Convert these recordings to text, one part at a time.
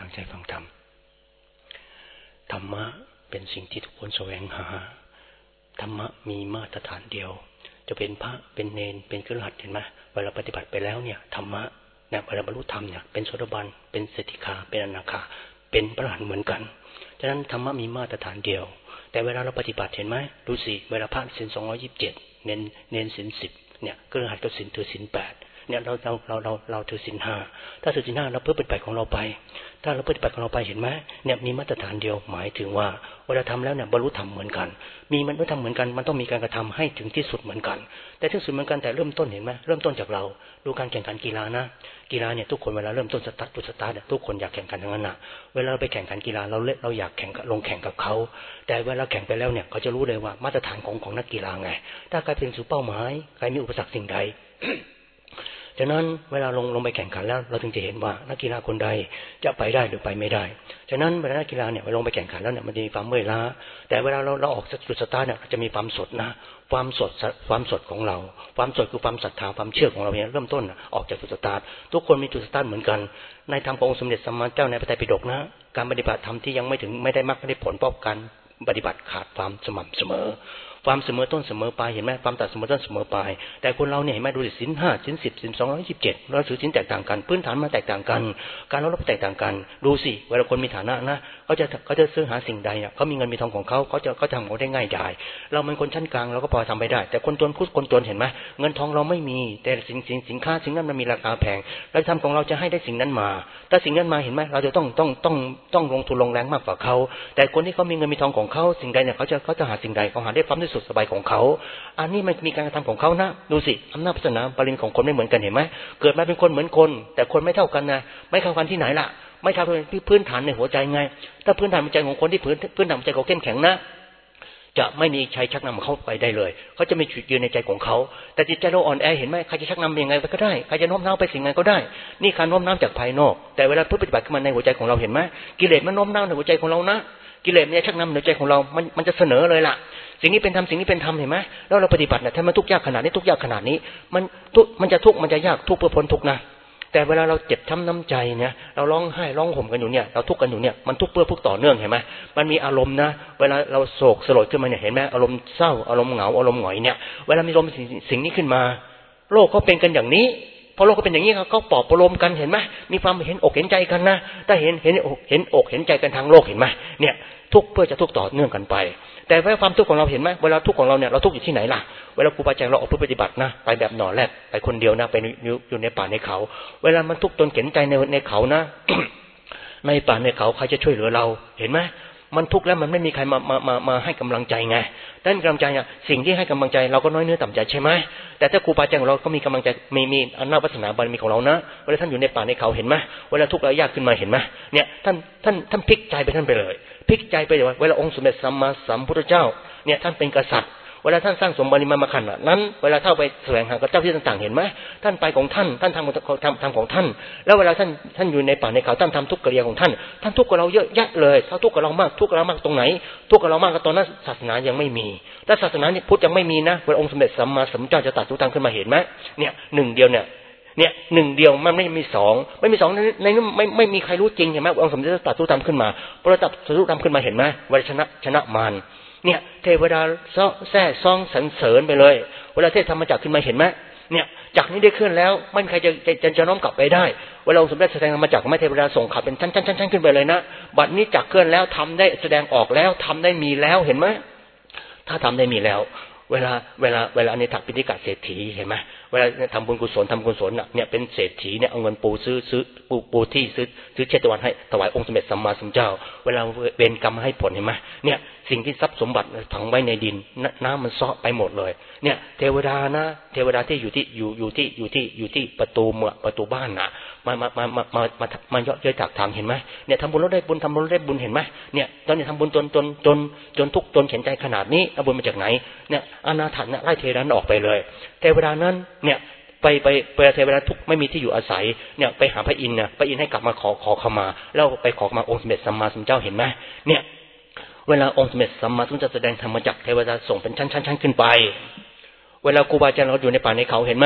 ตั้งใจฟังธรรมธรรมะเป็นสิ่งที่ทุกคนแสวงหาธรรมะมีมาตรฐานเดียวจะเป็นพระเป็นเณรเป็นคฤหัสถ์เห็นไหมเวลาปฏิบัติไปแล้วเนี่ยธรรมะเนี่ยเวลาบรรลุธรรมเนี่ยเป็นโสดาบันเป็นเสติคาเป็นอนาคาเป็นพระอรหันต์เหมือนกันฉะนั้นธรรมะมีมาตรฐานเดียวแต่เวลาเราปฏิบัติเห็นไหมดูสิเวลาพระศีล227เน้นศีล10เนี่ยคฤหัสถ์ก็ศีลถือศีล8เนี่ยเราถือศีล5ถ้าถือศีล5เราเพื่อปฏิบัติของเราไปถ้าเราปฏิบัติของเราไปเห็นไหมเนี่ยมีมาตรฐานเดียวหมายถึงว่าเวลาทำแล้วเนี่ยบรรลุธรรมเหมือนกันมีมันไม่ทำเหมือนกันมันต้องมีการกระทำให้ถึงที่สุดเหมือนกันแต่ที่สุดเหมือนกันแต่เริ่มต้นเห็นไหมเริ่มต้นจากเราดูการแข่งขันกีฬานะกีฬาเนี่ยทุกคนเวลาเริ่มต้นสตาร์ททุกคนอยากแข่งขันทั้งนั้นนะเวลาเราไปแข่งขันกีฬาเราอยากลงแข่งกับเขาแต่เวลาแข่งไปแล้วเนี่ยเขาจะรู้เลยว่ามาตรฐานของนักกีฬาไงถ้าใครเป็นสู่เป้าหมายใครมีอุปสรรคสิ่งใด ฉะนั้นเวลาลงไปแข่งขันแล้วเราถึงจะเห็นว่านักกีฬาคนใดจะไปได้หรือไปไม่ได้ฉะนั้นเวลานักกีฬาเนี่ยลงไปแข่งขันแล้วเนี่ยมันจะมีความเมื่อยล้าแต่เวลาเราออกจุดสตาร์ทเนี่ยจะมีความสดนะความสดของเราความสดคือความศรัทธาความเชื่อของเราเนี่ยเริ่มต้นออกจากจุดสตาร์ททุกคนมีจุดสตาร์ทเหมือนกันในธรรมขององค์สมเด็จสัมมาสัมพุทธเจ้าในพระไตรปิฎกนะการปฏิบัติธรรมที่ยังไม่ได้มรรคไม่ได้ผลเพราะการปฏิบัติขาดความสม่ำเสมอความเสมอต้นเสมอปลายเห็นไหมความตัดเสมอต้นเสมอปลายแต่คนเราเนี่ยเห็นไหมดูสิศีล5ศีล10ศีล227เราถือศีลแตกต่างกันพื้นฐานมาแตกต่างกันการรับแตกต่างกันดูสิเวลาคนมีฐานะนะเขาจะซื้อหาสิ่งใดเนี่ยเขามีเงินมีทองของเขาทำเขาได้ง่ายดายเราเป็นคนชั้นกลางเราก็พอทำไปได้แต่คนจนเห็นไหมเงินทองเราไม่มีแต่สินค้าสิ่งนั้นมันมีราคาแพงเราทำของเราจะให้ได้สิ่งนั้นมาถ้าสิ่งนั้นมาเห็นไหมเราจะต้องลงทุนลงแรงมากกว่าเขาแต่คนที่เขามีเงินมีทองของเขาสิ่งใดเนี่ยเขาจะหาสิ่งใดเขาหาได้ความสุขสบายของเขาอันนี้มันมีการกระทำของเขานะดูสิอำนาจศาสนาปริญญาของคนไม่เหมือนกันเห็นไหมเกิดมาเป็นคนเหมือนคนแต่คนไม่เท่ากันนะไม่เท่ากันที่ไหนล่ะไม่เท่ากันที่พื้นฐานในหัวใจไงถ้าพื้นฐานใจของคนที่พื้นฐานใจเขาเข้มแข็งนะจะไม่มีใครชักนำเขาไปได้เลยเขาจะมีจุดยืนในใจของเขาแต่จิตใจเราอ่อนแอเห็นไหมใครจะชักนำยังไงก็ได้ใครจะโน้มน้าวไปสิ่งไหนก็ได้นี่การโน้มน้าวจากภายนอกแต่เวลาปฏิบัติขึ้นมาในหัวใจของเราเห็นไหมกิเลสมันโน้มน้าวในหัวใจของเรานะกิเลสเนี่ยชักนำในใจของเรามันจะเสนอเลยล่ะสิ่งนี้เป็นธรรมสิ่งนี้เป็นธรรมเห็นไหมแล้วเราปฏิบัติเนี่ยถ้ามันทุกข์ยากขนาดนี้ทุกข์ยากขนาดนี้มันจะทุกข์มันจะยากทุกข์เพื่อพ้นทุกข์นะแต่เวลาเราเจ็บช้ำน้ำใจเนี่ยเราร้องไห้ร้องห่มกันอยู่เนี่ยเราทุกข์กันอยู่เนี่ยมันทุกข์เพื่อทุกข์ต่อเนื่องเห็นไหมมันมีอารมณ์นะเวลาเราโศกสลดขึ้นมาเนี่ยเห็นไหมอารมณ์เศร้าอารมณ์เหงาอารมณ์หงอยเนี่ยเวลามีอารมณ์สิ่งนี้ขึ้นมาโลกเขาเป็นกันอย่างนี้พอโลกเขาเป็นอย่างนี้เขาปลอบประโลมกันเห็นไหมมีความเห็นอกเห็นใจกันนะถ้าเห็นอกเห็นใจกันทางโลกเห็นไหมเนี่ยทุกข์เพื่อจะทุกข์ต่อเนื่องกันไปแต่เวลาความทุกข์ของเราเห็นไหมเวลาทุกข์ของเราเนี่ยเราทุกข์อยู่ที่ไหนล่ะเวลาครูบาอาจารย์เราออกปฏิบัตินะไปแบบหน่อแรกไปคนเดียวนะไปอยู่ในป่าในเขาเวลามันทุกข์ตนเข็นใจในเขานะ ในป่าในเขาใครจะช่วยเหลือเราเห็นไหมมันทุกข์แล้วมันไม่มีใครมาให้กำลังใจไงด้านกำลังใจเนี่ยสิ่งที่ให้กำลังใจเราก็น้อยเนื้อต่ำใจใช่ไหมแต่ถ้าครูบาอาจารย์ของเราก็มีกำลังใจมีอำนาจวาสนาบารมีของเรานะเวลาท่านอยู่ในป่าในเขาเห็นไหมเวลาทุกข์ระยะขึ้นมาเห็นไหมเนี่ยท่านพลิกใจไปท่านไปเลยพลิกใจไปเลยว่าเวลาองค์สมเด็จสัมมาสัมพุทธเจ้าเนี่ยท่านเป็นกษัตริย์เวลาท่านสร้างสมบัติมาขนาดนั้นเวลาเข้าไปแสวงหากับเจ้าที่ต่างๆเห็นไหมท่านไปของท่านทำของท่านแล้วเวลาท่านอยู่ในป่าในเขาท่านทำทุกกิริยาของท่านทุกข์กับเราเยอะแยะเลยเขาทุกข์กับเรามากทุกข์กับเรามากตรงไหนทุกข์กับเรามากก็ตอนนั้นศาสนายังไม่มีถ้าศาสนาพุทธยังไม่มีนะเวลาองค์สมเด็จสัมมาสัมพุทธเจ้าจะตรัสรู้ธรรมขึ้นมาเห็นไหมเนี่ยหนึ่งเดียวหนึ่งเดียวมันไม่มีสองในนั้นไม่มีใครรู้จริงเห็นไหมองค์สมเด็จตรัสรู้ธรรมขึ้นมาพอตรัสรู้ธรรมขึ้นมาเห็นไหมเวลาชนะมารเนี่ยเทวดาแซ่ซ่องสรรเสริญไปเลยเวลาเทศธรรมจักรขึ้นมาเห็นไหมเนี่ยจักรนี้ได้เคลื่อนแล้วไม่มีใครจะน้อมกลับไปได้เวลาองค์สมเด็จแสดงธรรมจักรไม่เทวดาส่งขับเป็นชั้นขึ้นไปเลยนะบัดนี้จักรเคลื่อนแล้วทำได้แสดงออกแล้วทำได้มีแล้วเห็นไหมถ้าทำได้มีแล้วเวลาอเนกปิฎกเศรษฐีเห็นไหมเวลาทำบุญกุศลเนี่ยเป็นเศรษฐีเนี่ยเอาเงินปูที่ซื้อเชตวันให้ถวายองค์สมเด็จสัมมาสัมพุทธเจ้าเวลาเวรกรรมให้ผลเห็นไหมเนี่ยสิ่งที่ทรัพย์สมบัติฝังไว้ในดินน้ำมันเซาะไปหมดเลยเนี่ยเทวดาที่อยู่ที่ประตูบ้านน่ะมาเยอะจากทางเห็นไหมเนี่ยทำบุญแล้วได้บุญทำบุญแล้วได้บุญเห็นไหมเนี่ยตอนนี้ทำบุญจนทุกข์จนเข็นใจขนาดนี้เอาบุญมาจากไหนเนี่ยอนาถนะไล่เทวดาออกไปเลยเทวดานั้นเนี่ยไปเทวดาทุกไม่มีที่อยู่อาศัยเนี่ยไปหาพระอินทร์เนี่ยพระอินทร์ให้กลับมาขอขมาแล้วไปขอมาองค์สมเด็จสัมมาสัมพุทธเจ้าเห็นไหมเนี่ยเวลาองค์สมเด็จสัมมาสัมพุทธเจ้าแสดงธรรมจักรเทวดาส่งเป็นชั้นขึ้นไปเวลาครูบาอาจารย์เราอยู่ในป่าในเขาเห็นไหม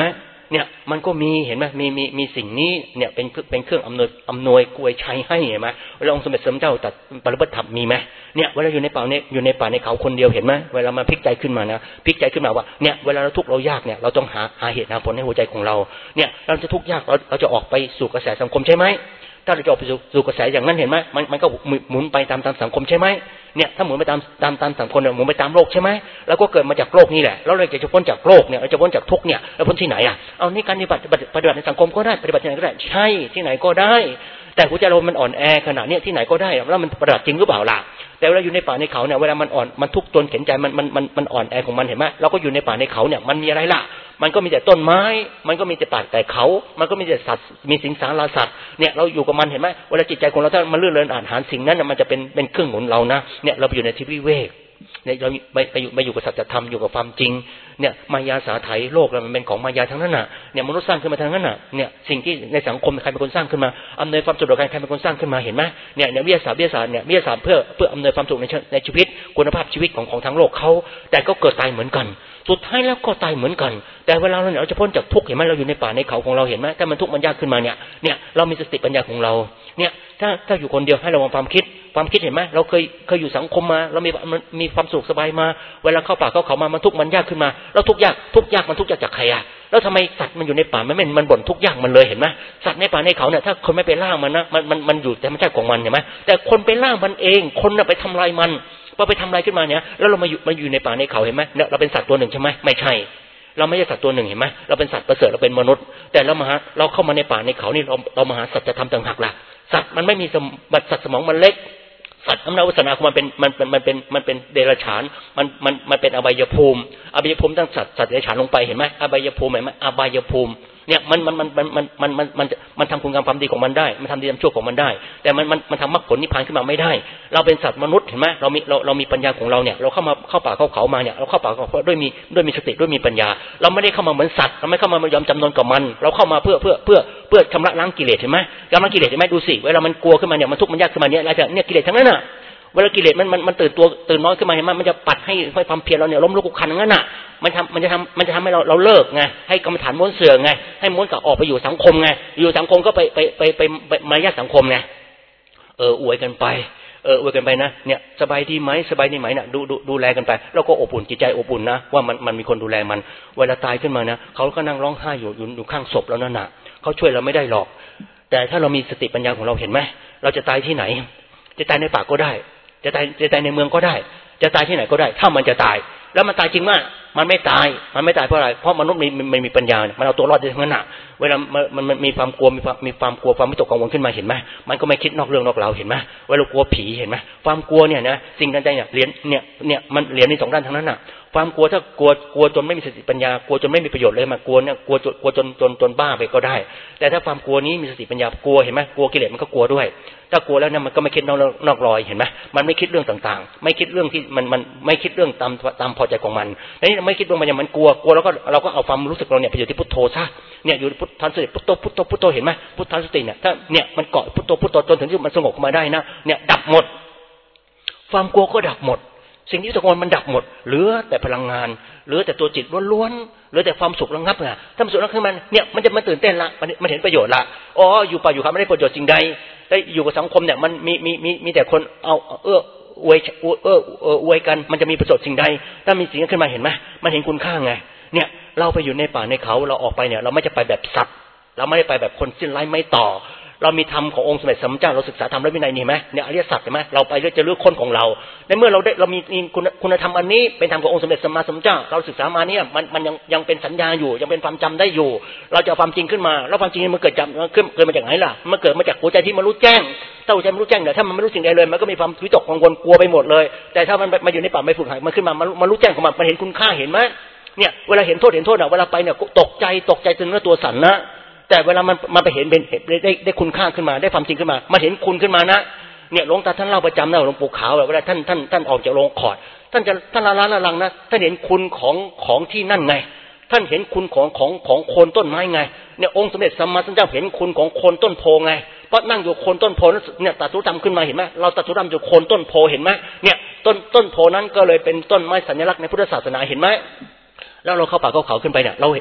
เนี่ยมันก็มีเห็นไหมมีสิ่งนี้เนี่ยเป็นเครื่องอำนวยกวยชัยให้เห็นไหมเวลาองค์สมเด็จสมเจ้าตัดปริบัติธรรมมีไหมเนี่ยเวลาอยู่ในป่าเนี่ยอยู่ในป่าในเขาคนเดียวเห็นไหมเวลามาพลิกใจขึ้นมานะพลิกใจขึ้นมาว่าเนี่ยเวลาเราทุกข์เรายากเนี่ยเราต้องหาเหตุหาผลในหัวใจของเราเนี่ยเราจะทุกข์ยากเราจะออกไปสู่กระแสสังคมใช่ไหมถ้าเราจะออกไปสู่กระแสอย่างนั้นเห็นไหมมันก็หมุนไปตามสังคมใช่ไหมเนี่ยถ้าหมุนไปตามสังคมเนี่ยหมุนไปตามโลกใช่ไหมแล้วก็เกิดมาจากโลกนี่แหละแล้วเราจะพ้นจากโลกเนี่ยเราจะพ้นจากทุกข์เนี่ยเราพ้นที่ไหนอ่ะเอานี่การปฏิบัติในสังคมก็ได้ปฏิบัติที่ไหนก็ได้ใช่ที่ไหนก็ได้แต่หัวใจเรามันอ่อนแอขนาดนี้ที่ไหนก็ได้แล้วมันปฏิบัติจริงหรือเปล่าล่ะแต่เวลาอยู่ในป่าในเขาเนี่ยเวลามันอ่อนมันทุกข์จนเข็นใจมันอ่อนแอของมันเห็นไหมเราก็อยู่ในป่าในเขาเนี่ยมันมีอะไรล่ะมันก็มีแต่ต้นไม้มันก็มีแต่ป่าแต่เขามันก็มีแต่สัตว์มีสิงสารสัตว์เนี่ยเราอยู่กับมันเห็นไหมเวลาจิตใจของเราถ้ามันเลื่อนเลินอาหารสิ่งนั้นมันจะเป็นเครื่องหนุนเรานะเนี่ยเราไปอยู่ในที่วิเวกเนี่ยเราไปอยู่กับสัจธรรมอยู่กับความจริงเนี่ยมายาสาไถโลกมันเป็นของมายาทั้งนั้นน่ะเนี่ยมนุษย์สร้างขึ้นมาทั้งนั้นน่ะเนี่ยสิ่งที่ในสังคมใครเป็นคนสร้างขึ้นมาอำนวยความสะดวกใครเป็นคนสร้างขึ้นมาเห็นไหมเนี่ยวิทยาศาสตร์เนี่ยวิทยาศาสตร์เพื่ออำนวยความสุขในชีวิตคุณภาพชีวิตของทั้งโลกเขาแต่ก็เกิดตายเหมือนกันสุดท้ายแล้วก็ตายเหมือนกันแต่เวลาเราจะพ้นจากทุกข์เห็นไหมเราอยู่ในป่าในเขาของเราเห็นไหมถ้ามันทุกข์มันยากขึ้นมาเนี่ยเรามีสติปัญญาของเราเนี่ยถ้าอยู่คนเดียวให้ระวังความคิดเห็นไหมเราเคยอยู่สังคมมาเรามีความสุขสบายมาเวลาเข้าป่าเข้าเขามามันทุกข์มันยากขึ้นมาแล้วทุกข์ยากมันทุกข์จากใครอ่ะแล้วทำไมสัตว์มันอยู่ในป่ามันบ่นทุกข์ยากมันเลยเห็นไหมสัตว์ในป่าในเขาเนี่ยถ้าคนไม่ไปล่ามันนะมันอยู่แต่ธรรมชาติของมันเห็นไหมแต่คนไปล่ามันเองคนน่ะไปทำลายมันพอไปทำลายขึ้นมาเนี่ยแล้วเรามาอยู่ในป่าในเขาเห็นไหมเนี่ยเราเป็นสัตว์ตัวหนึ่งใช่ไหมไม่ใช่เราไม่ใช่สัตว์ตัวหนึ่งเห็นไหมเราเป็นสัตว์ประเสริฐเราเป็นมนุษย์แต่เราเข้ามาในป่าในเขานี่เรามาหาสัจธรรมต่างหากล่ะสัตว์มันไม่มีสัตว์สมองมันเล็กสัตว์อำนาจวาสนาของมันเป็นเดรัจฉานมันเป็นอบายภูมิตั้งสัตว์เดรัจฉานลงไปเห็นไหมอบายภูมิเห็นไหมอบายภูมิเนี่ยมันทำคุณงามความดีของมันได้มันทำดีทำชั่วของมันได้แต่มันทำมรรคผลนิพพานขึ้นมาไม่ได้เราเป็นสัตว์มนุษย์เห็นไหมเรามีปัญญาของเราเนี่ยเราเข้าป่าเข้าเขามาเนี่ยเราเข้าป่าเขาด้วยมีสติด้วยมีปัญญาเราไม่ได้เข้ามาเหมือนสัตว์เราไม่เข้ามายอมจำนนกับมันเราเข้ามาเพื่อชำระล้างกิเลสเห็นไหมชำระกิเลสเห็นไหมดูสิเวลามันกลัวขึ้นมาเนี่ยมันทุกข์มันยากขึ้นมาเนี่ยอะไรเนี่ยกิเลสทั้งนั้นน่ะเวลากิเลสมันตื่นน้อยขึ้นมาเห็นไหมมันจะปัดให้ความเพียรเราเนี่ยล้มลุกคลุกคลานงั้นน่ะมันจะทำให้เราเลิกไงให้กรรมฐานม้วนเสื่อไงให้ม้วนกลับออกไปอยู่สังคมไงอยู่สังคมก็ไปมารยาทสังคมไงอวยกันไปนะเนี่ยสบายดีไหมน่ะดูแลกันไปแล้วก็อบอุ่นจิตใจอบอุ่นนะว่ามันมีคนดูแลมันเวลาตายขึ้นมานะเขาก็นั่งร้องไห้อยู่ข้างศพแล้วนั่นน่ะเขาช่วยเราไม่ได้หรอกแต่ถ้าเรามีสติปัญญาของเราเห็นไหมเราจะตายที่ไหนจะตายในป่าก็ได้จะตายในเมืองก็ได้จะตายที่ไหนก็ได้ถ้ามันจะตายแล้วมันตายจริงมากมันไม่ตายเพราะอะไรเพราะมนุษย์มีปัญญามันเอาตัวรอดได้ทั้งนั้นน่ะเวลามันมีความกลัวความวิตกกังวลขึ้นมาเห็นไหมมันก็ไม่คิดนอกเรื่องนอกราวเห็นไหมเวลากลัวผีเห็นไหมความกลัวเนี่ยนะสิ่งต่างๆเนี่ยเนี่ยมันเหรียญในสองด้านทั้งนั้นน่ะความกลัวถ้ากลัวจนไม่มีสติปัญญากลัวจนไม่มีประโยชน์เลยมากลัวเนี่ยกลัวจนบ้าไปก็ได้แต่ถ้าความกลัวนี้มีสติปัญญากลัวเห็นไหมกลัวกิเลสมันก็กลัวด้วยถ้ากลัวแล้วเนี่ยมันก็ไม่คิดนอกรอยเห็นไหมมันไม่คิดเรื่องต่างๆไม่คิดเรื่องที่มันไม่คิดเรื่องตามพอใจของมันนี่ไม่คิดเรื่องมันกลัวแล้วก็เราก็เอาความรู้สึกเราเนี่ยไปอยู่ที่พุทโธซะเนี่ยอยู่พุทธันสติพุทโธเห็นไหมพุทธันสติเนี่ยถ้าเนี่ยมันเกาะพุทโธจนถึงที่มันสงบขึ้นมาได้นะเนี่ยดับหมดความกลัวก็ดับหมดสิ่งที่ตะโกนมันดับหมดเหลือแต่พลังงานเหลือแต่ตัวจิตล้วนๆเหลือแต่ความสุขระงับไงถ้ามันสุขระงับขึ้นมันเนี่ยมันจะมาตื่นเต้นละมันเห็นประโยชน์ละอ๋ออยู่ป่าอยู่เขาไม่ได้ประโยชน์จริงใดได้อยู่กับสังคมเนี่ยมันมีแต่คนเอาอวยกันมันจะมีประโยชน์สิ่งใดถ้ามีสิ่งนั้นขึ้นมาเห็นไหมมันเห็นคุณค่าไงเนี่ยเราไปอยู่ในป่าในเขาเราออกไปเนี่ยเราไม่จะไปแบบสัตว์เราไม่ได้ไปแบบคนสิ้นไร้ไม่ต่อเรามีธรรมขององค์สมเด็จสัมมาสัมพุทธเจ้าเราศึกษาธรรมและวินัยนี่ไหมเนี่ยอริยสัจใช่ไหมเราไปเรื่อยจะเลือกคนของเราในเมื่อเรามีคุณธรรมอันนี้เป็นธรรมขององค์สมเด็จสัมมาสัมพุทธเจ้าเราศึกษามาเนี่ยมันยังเป็นสัญญาอยู่ยังเป็นความจำได้อยู่เราจะเอาความจริงขึ้นมาแล้วความจริงมันเกิดมาจากไหนล่ะมันเกิดมาจากหัวใจที่มันรู้แจ้งถ้าหัวใจมันรู้แจ้งเนี่ยถ้ามันไม่รู้สิ่งใดเลยมันก็มีความวิตกกังวลกลัวไปหมดเลยแต่ถ้ามันมาอยู่ในป่าไม่ฝึกหัดมันขึ้นมารู้แจ้งของมันเห็นคุณค่าเห็นไหมเนี่ยเวลาเห็นโทษเวลาไปเนี่ยตกใจจนเนื้อตัวสั่นนะแต่เวลามันไปเห็นได้คุณค่าขึ้นมาได้ความจริงขึ้นมามันเห็นคุณขึ้นมานะเนี่ยหลวงตาท่านเล่าประจำนะหลวงปู่ขาวเวลาท่านออกจากโรงขอดท่านละลังนะท่านเห็นคุณของที่นั่นไงท่านเห็นคุณของโคนต้นไม้ไงเนี่ยองค์สมเด็จสัมมาสัมพุทธเจ้าเห็นคุณของโคนต้นโพไงเพราะนั่งอยู่โคนต้นโพเนี่ยตรัสรู้ธรรมขึ้นมาเห็นไหมเราตรัสรู้ธรรมอยู่โคนต้นโพเห็นไหมเนี่ยต้นโพนั้นก็เลยเป็นต้นไม้สัญลักษณ์ในพุทธศาสนาเห็นไหมแล้วเราเข้าป่าเข้าเขาขึ้นไปเนี่ยเราเนี่ย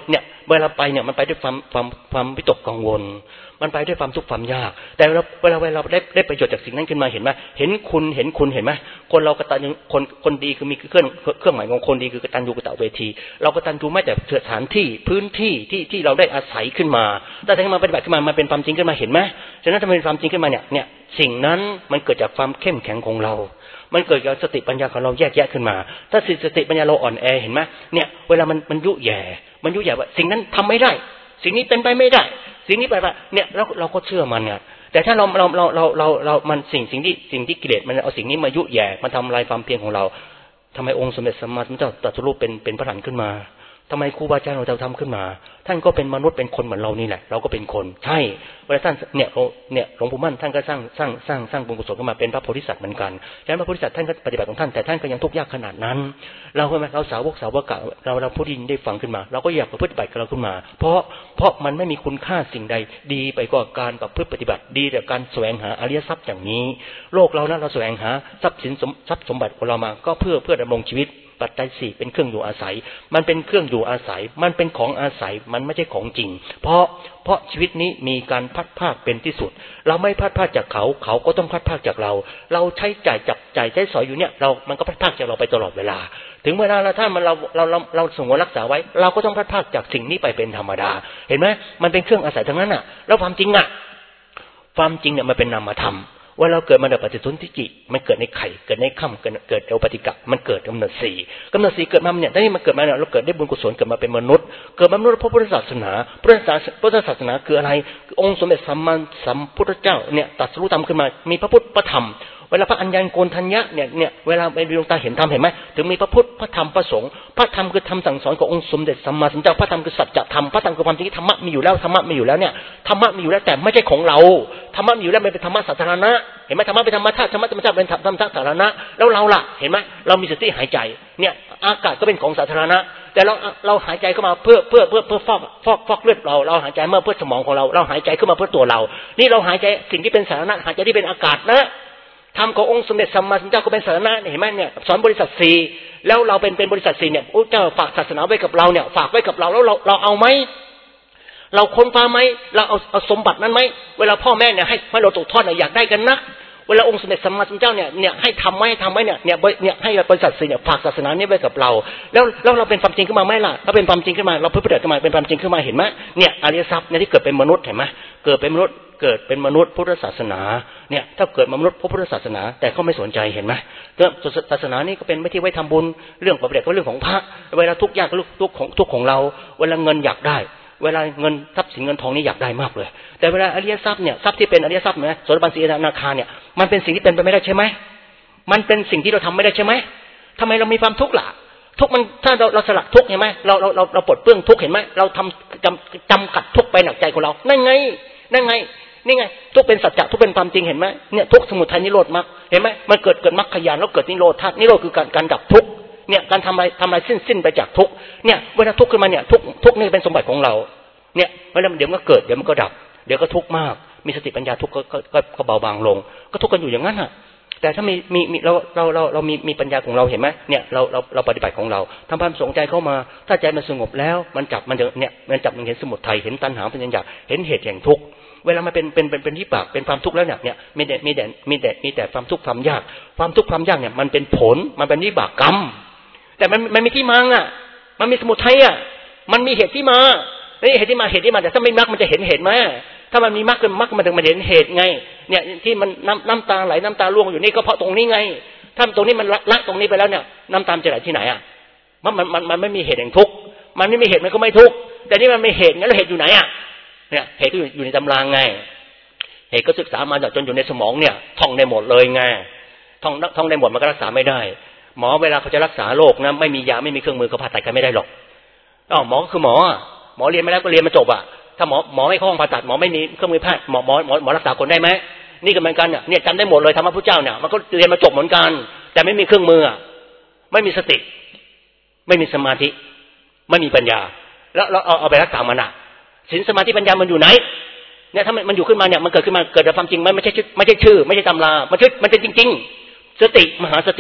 เวลาไปเนี่ยมันไปด้วยความวิตกกังวลมันไปด้วยความทุกข์ความยากแต่เวลาได้ประโยชน์จากสิ่งนั้นขึ้นมาเห็นไหมเห็นคุณเห็นไหมคนเรากตัญญูคนดีคือมีเครื่องหมายของคนดีคือกตัญญูกตเวทีเรากตัญญูไม่แต่สถานที่พื้นที่ที่เราได้อาศัยขึ้นมาแต่ถ้ามาปฏิบัติขึ้นมาเป็นความจริงขึ้นมาเห็นไหมฉะนั้นถ้าเป็นความจริงขึ้นมาเนี่ยสิ่งนั้นมันเกิดจากความเข้มแข็งของเรามันเกิดจากสติปัญญาของเราแยกแยะขึ้นมาถ้าสติปัญญาเราอ่อนแอเห็นไหมเนี่ยเวลามันยุแย่ว่าสิ่งนั้นทำไม่ได้สิ่งนี้เป็นไปไม่ได้สิ่งนี้ไปเนี่ยแล้วเราก็เชื่อมันเนี่ยแต่ถ้าเรามันสิ่งที่กิเลสมันเอาสิ่งนี้มายุแย่มันทำลายความเพียรของเราทำไมองค์สมเด็จสัมมาสัมพุทธเจ้าตรัสรู้เป็นพระอรหันต์ขึ้นมาทำไมครูบาอาจารย์เราทำขึ้นมาท่านก็เป็นมนุษย์เป็นคนเหมือนเรานี่แหละเราก็เป็นคนใช่เวลาท่านเนี่ยหลวงปู่มั่นท่านก็สร้างบุญกุศลขึ้นมาเป็นพระโพธิสัตว์เหมือนกันแล้วพระโพธิสัตว์ท่านก็ปฏิบัติของท่านแต่ท่านก็ยังทุกข์ยากขนาดนั้นเราสาวกะเราผู้ที่ได้ฟังขึ้นมาเราก็อยากประพฤติปฏิบัติกับเราขึ้นมาเพราะมันไม่มีคุณค่าสิ่งใดดีไปกว่าการประพฤติปฏิบัติดีแต่การแสวงหาอริยทรัพย์อย่างนี้โลกเรานะเราแสวงหาทรัพย์สินทรัพย์สมบัติของเรามาก็เพื่อดำรงชีวิตปัจจัยสี่เป็นเครื่องอยู่อาศัยมันเป็นเครื่องอยู่อาศัยมันเป็นของอาศัยมันไม่ใช่ของจริงเพราะชีวิตนี้มีการพัดภาคเป็นที่สุดเราไม่พัดภาคจากเขาก็ต้องพัดภาคจากเราใช้จ่ายจับจ่ายใช้สอยอยู่เนี่ยมันก็พัดภาคจากเราไปตลอดเวลาถึงเวลาถ้ามันเราสงวนรักษาไว้เราก็ต้องพัดภาคจากสิ่งนี้ไปเป็นธรรมดาเห็นไหมมันเป็นเครื่องอาศัยทั้งนั้นอ่ะแล้วความจริงเนี่ยมันเป็นนามธรรมว่าเราเกิดมาในปฏิสนธิจิมันเกิดในไข่เกิดในค่ำเกิดในอุปติกะมันเกิดกำเนิดสี่เกิดมาเนี่ยที่มันเกิดมาเนี่ยเราเกิดได้บุญกุศลเกิดมาเป็นมนุษย์เกิดมามนุษย์พระพุทธศาสนาพุทธศาสนาคืออะไรองค์สมเด็จสัมมาสัมพุทธเจ้าเนี่ยตรัสรู้ธรรมขึ้นมามีพระพุทธพระธรรมเวลาพระอัญญาณโกณทัญญะเนี่ยเวลาไปดวงตาเห็นธรรมเห็นไหมถึงมีพระพุทธพระธรรมพระสงฆ์พระธรรมคือธรรมสั่งสอนขององค์สมเด็จสัมมาสัมพุทธเจ้าพระธรรมคือสัจธรรมพระธรรมคือความจริงธรรมะมีอยู่แล้วธรรมะมีอยู่แล้วเนี่ยธรรมะมีอยู่แล้วแต่ไม่ใช่ของเราธรรมะมีอยู่แล้วมันเป็นธรรมะสาธารณะเห็นไหมธรรมะเป็นธรรมชาติธรรมะเป็นธรรมชาติสาธารณะแล้วเราล่ะเห็นไหมเรามีสติหายใจเนี่ยอากาศก็เป็นของสาธารณะแต่เราหายใจเข้ามาเพื่อฟอกเลือดเราหายใจเพื่อสมองของเราหายใจขึ้นมาเพื่อตัวเรานี่เราหายใจสิ่งที่เป็นสาธารณะหายใจที่เป็นอากาศนะธรรมขององค์สมเด็จสัมมาสัมพุทธเจ้าก็เป็นสาธารณะเห็นไหมเนี่ยสอนบริษัทสี่แล้วเราเป็นบริษัทสี่เนี่ยพระเจ้าฝากศาสนาไว้กับเราเนี่ยฝากไว้กับเราแล้วเราเอาไหมเราค้นคว้าไหมเราเอาสมบัตินั้นไหมเวลาพ่อแม่เนี่ยให้เราตกทอดเนี่ยอยากได้กันนะเวลาองค์สมเด็จสัมมาสัมพุทธเจ้าเนี่ยให้ทำไหมเนี่ยให้บริษัทสี่เนี่ยฝากศาสนานี้ไว้กับเราแล้วเราเป็นความจริงขึ้นมาไหมล่ะเราเป็นความจริงขึ้นมาเราปฏิบัติขึ้นมาเป็นความจริงขึ้นมาเห็นไหมเนี่ยอริยทรัพย์เนี่ยที่เกิดเป็นมนุษย์เห็นไหมเกิดเป็นมนุษย์พุทธศาสนาเนี่ยถ้าเกิดมนุษย์พุทธศาสนาแต่ก็ไม่สนใจเห็นไหมเรื่องศาสนานี่ก็เป็นไม่ที่ไว้ทำบุญเรื่องปฏิบัติก็เรื่องของพระเวลาทุกข์ยากทุกของเราเวลาเงินอยากได้เวลาเงินทรัพย์สินเงินทองนี่อยากได้มากเลยแต่เวลาอริยทรัพย์เนี่ยทรัพย์ที่เป็นอริยทรัพย์นะโสดาบันสีอนาคาเนี่ยมันเป็นสิ่งที่เป็นไปไม่ได้ใช่ไหมมันเป็นสิ่งที่เราทำไม่ได้ใช่ไหมทำไมเรามีความทุกข์ล่ะทุกมันถ้าเราสละทุกเห็นไหมเราปลดเปลื้องทุกเห็นไหมเราทำจำกัดทุกไปหนักใจของเรานั่นไงนี่ไงทุกเป็นสัจจะทุกเป็นความจริงเห็นไหมเนี่ยทุกสมุทัยนิโรธมรรคเห็นไหมมันเกิดมรรคญาณแล้วเกิดนิโรธนิโรธคือการดับทุกเนี่ยการทำอะไรสิ้นไปจากทุกเนี่ยเวลาทุกขึ้นมาเนี่ยทุกนี่เป็นสมบัติของเราเนี่ยเวลาเดี๋ยวมันก็เกิดเดี๋ยวมันก็ดับเดี๋ยวก็ทุกข์มากมีสติปัญญาทุกข์ก็เบาบางลงก็ทุกข์กันอยู่อย่างนั้นอ่ะแต่ถ้ามีเรามีปัญญาของเราเห็นไหมเนี่ยเราปฏิบัติของเราทำความสนใจเข้ามาถ้าใจมันสงบแล้วมันจับมันเห็นสมุทัยเห็นตัณหาเป็นอย่างเห็นเหตุแห่งทุกข์เวลามันเป็นวิบากเป็นความทุกข์แล้วเนี่ยมีแต่ความทุกข์ความยากเนี่ยมันเป็นผลมันเป็นวิบากกรรมแต่มันมีที่มาอ่ะมันมีสมุทัยอ่ะมันมีเหตุที่มาเหตุที่มาแต่ถ้าไม่มรรคมันจะเห็นเหตุไหมถ้ามันมีมรรคมันถึงมันเห็นเหตุไงเนี่ยที่มันน้ำตาไหลน้ำตาร่วงอยู่นี่ก็เพราะตรงนี้ไงถ้าตรงนี้มันละตรงนี้ไปแล้วเนี่ยน้ำตาจะไหลที่ไหนอ่ะมันไม่มีเหตุแห่งทุกข์มันไม่มีเหตุมันก็ไม่ทุกข์แต่นี่มันมีเหตุงั้นแล้วเหตุอยู่ไหนอ่ะเนี่ยเหตุก็อยู่ในตำราไงเหตุก็ศึกษามาจนอยู่ในสมองเนี่ยท่องได้หมดเลยไงท่องได้หมดมันก็รักษาไม่ได้หมอเวลาเขาจะรักษาโรคนะไม่มียาไม่มีเครื่องมือเขาผ่าตัดกันไม่ได้หรอกหมอก็คือหมอเรียนมาแล้วก็เรียนมาจบอ่ะถ้าหมอไม่เข้าห้องผ่าตัดหมอไม่มีเครื่องมือแพทย์หมอรักษาคนได้ไหมนี่ก็เหมือนกันเนี่ยจำได้หมดเลยธรรมะพุทธเจ้าเนี่ยมันก็เรียนมาจบเหมือนกันแต่ไม่มีเครื่องมือไม่มีสติไม่มีสมาธิไม่มีปัญญาแล้วเราเอาไปรักษามันศีลสมาธิปัญญามันอยู่ไหนเนี่ยถ้ามันอยู่ขึ้นมาเนี่ยมันเกิดขึ้นมาเกิดจากความจริงไม่ใช่ชื่อไม่ใช่ตำรามันเป็นจริงๆสติมหาสติ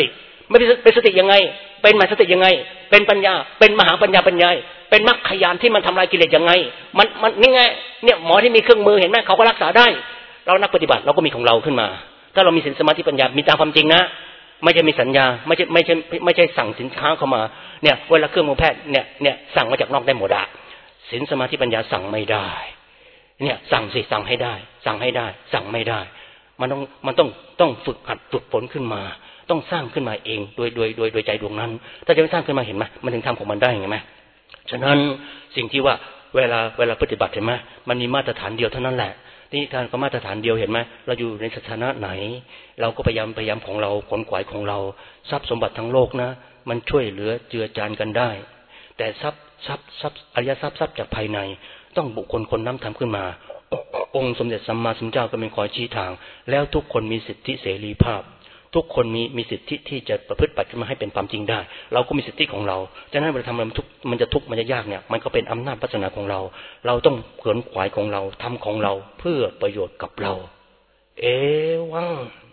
ไม่เป็นสติยังไงเป็นมหาสติยังไงเป็นปัญญาเป็นมหาปัญญาเป็นมรรคญาณที่มันทำลายกิเลสยังไงมันนี่ไงเนี่ยหมอที่มีเครื่องมือเห็นไหมเขาก็รักษาได้เรานักปฏิบัติเราก็มีของเราขึ้นมาถ้าเรามีศีลสมาธิปัญญามีตามความจริงนะไม่ใช่มีสัญญาไม่ใช่สั่งสินค้าเข้ามาเนี่ยเวลาเครื่องมือแพทย์เนี่ยสั่งมาจากนอกได้หมดอะศีลสมาธิปัญญาสั่งไม่ได้เนี่ยสั่งสิสั่งให้ได้สั่งไม่ได้มันต้องฝึกหัดฝึกฝนขึ้นมาต้องสร้างขึ้นมาเองโดยใจดวงนั้นถ้าจะไม่สร้างขึ้นมาเห็นไหมมันถึงทำของมันได้ไงไหมฉะนั้นสิ่งที่ว่าเวลาปฏิบัติเห็นไหมมันมีมาตรฐานเดียวเท่านั้นแหละนี่การก็มาตรฐานเดียวเห็นไหมเราอยู่ในสถานะไหนเราก็พยายามของเราขนขวายของเราทรัพย์สมบัติทั้งโลกนะมันช่วยเหลือเจือจานกันได้แต่ทรัพย์อริยทรัพย์จากภายในต้องบุคคลคนนั้นทำขึ้นมาองค์สมเด็จสัมมาสัมพุทธเจ้าก็เป็นคอยชี้ทางแล้วทุกคนมีสิทธิเสรีภาพทุกคนมีสิทธิที่จะประพฤติปฏิบัติมาให้เป็นความจริงได้เราก็มีสิทธิของเราฉะนั้นเวลาทำอะไรมันจะทุกข์มันจะยากเนี่ยมันก็เป็นอำนาจพัฒนาของเราเราต้องขวนขวายของเราทำของเราเพื่อประโยชน์กับเราเอวัง